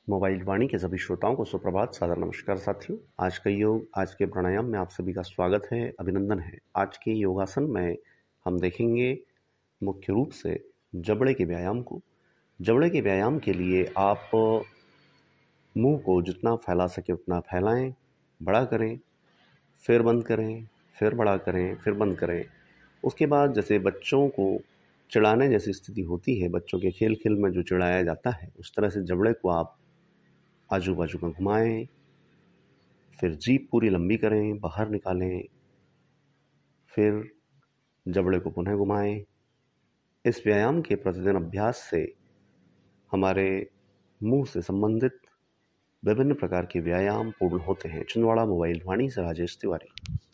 Mobile वाणी के सभी श्रोताओं को सुप्रभात, सादर नमस्कार साथियों। आज का योग, आज के प्राणायाम में आप सभी का स्वागत है, अभिनंदन है। आज के योगासन में हम देखेंगे मुख्य रूप से जबड़े के व्यायाम को। जबड़े के व्यायाम के लिए आप मुंह को जितना फैला सके उतना फैलाएं, बड़ा करें, फिर बंद करें, फिर बड़ा करें, फिर बंद करें। उसके बाद जैसे बच्चों को चिढ़ाने जैसी स्थिति होती है, बच्चों के खेल खेल में जो चिढ़ाया जाता है, उस तरह से जबड़े को आप आजू बाजू में घुमाएं, फिर जीभ पूरी लंबी करें, बाहर निकालें, फिर जबड़े को पुनः घुमाएं। इस व्यायाम के प्रतिदिन अभ्यास से हमारे मुंह से संबंधित विभिन्न प्रकार के व्यायाम पूर्ण होते हैं। छिंदवाड़ा मोबाइल वाणी से राजेश तिवारी।